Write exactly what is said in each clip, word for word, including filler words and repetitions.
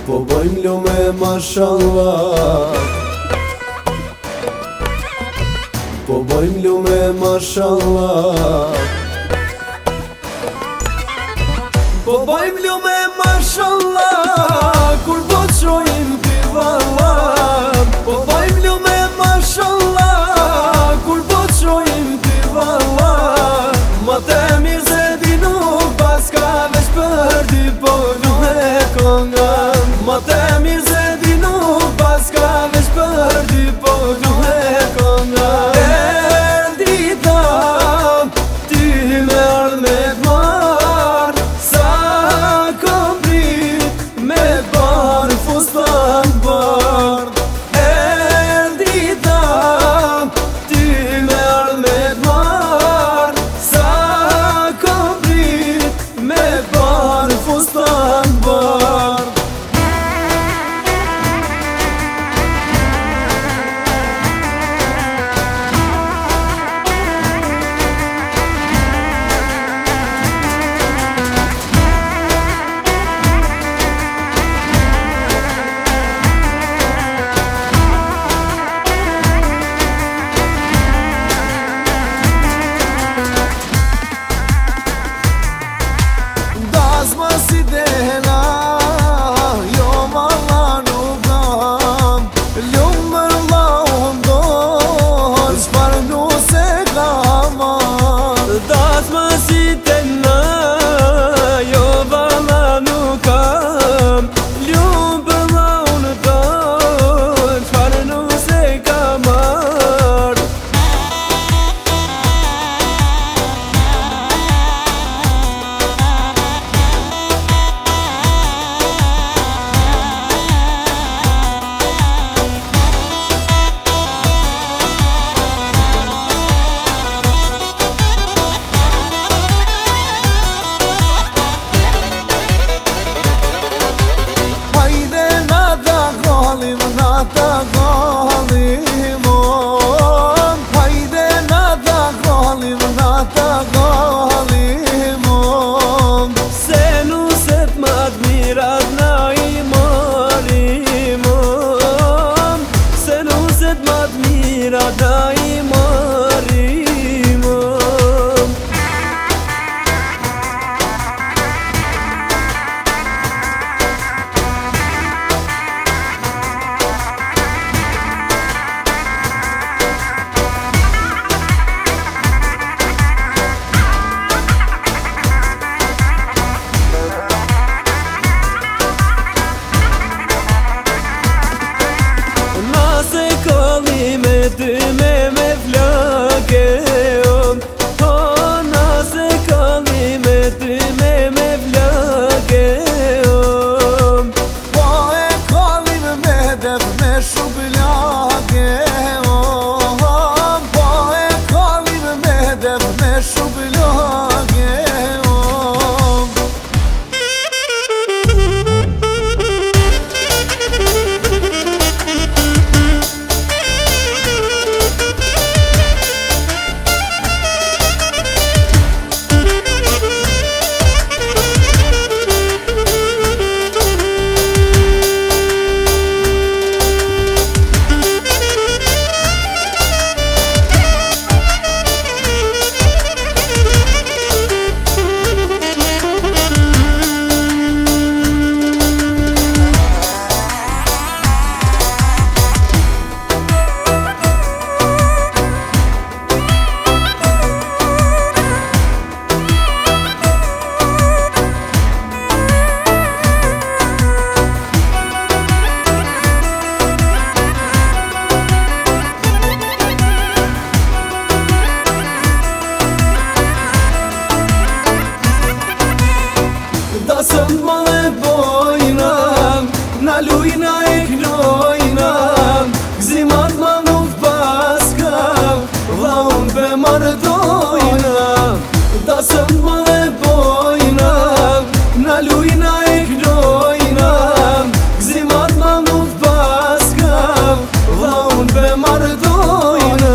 Po bojmë lume mashallah, po bojmë lume mashallah, po bojmë lume mashallah, kur po të shojmë t'i vallah. Po bojmë lume mashallah, kur po të shojmë t'i vallah. Ma të mirë se ti nuk pas ka veç për ti, po lume konga. Ma të mirë se ti nuk pas ka veç për ti, po lume konga. E dita ti me ardh me t'mar, sa kom prit me t'bar fustan t'bar. E dita ti me ardh me t'mar, sa kom prit me t'bar fustan t'bar. Dazma si dena, jo valla nuk kam, lumër la undor, shpar nu se kamar. Dazma si dena, jo valla nuk kam, lumër la undor, shpar nu se kamar. Nata galim on, hajde nata galim, nata galim on. Se nuset ma t'mirat na i marim on, se nuset ma t'mirat na i marim on. Ty me me flake om, o nase kalli me ty me me flake om. Po e kallim me def me shublake om, po e kallim me def me shublake om. Dasëm ma dhe bojna, na lujna e knojna, gzimat ma nuk paska, vla unë pe mardojna. Dasëm ma dhe bojna, na lujna e knojna, gzimat ma nuk paska, vla unë pe mardojna.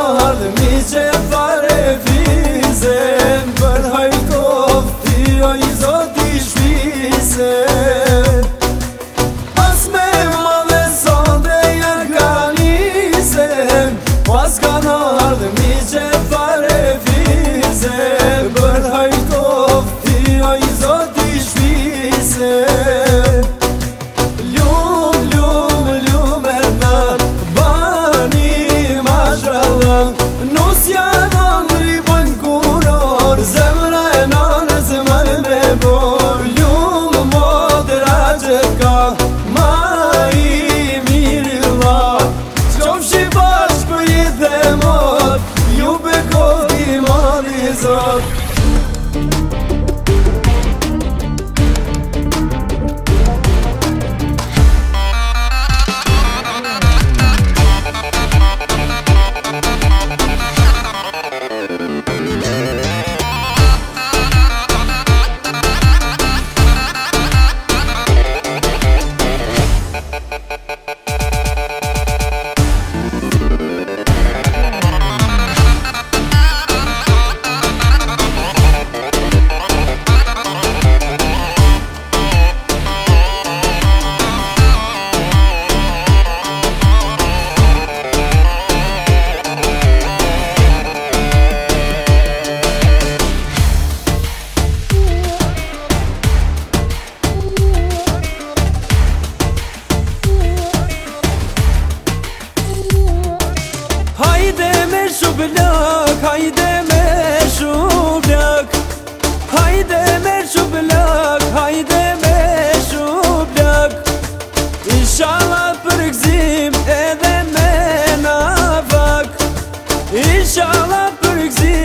ardhë mi që fare fizem Për hajtof ti o i zoti shpizem Pas me madhe sonde janë kanisem Pas kanë ardhë mi që fare fizem Për hajtof ti o i zoti shpizem Ljum, ljum, ljum e nan Bani mashallah Nus janë angri bën kuror Zemra e nanë zemër me bor Ljum modra që ka Ma i mirë la Qofshi bashkë për jetë dhe mot Ju bekoti mali zot Hajde me shublak, hajde me shublak Hajde me shublak, hajde me shublak Inshallah për gzim edhe me nafak Inshallah për gzim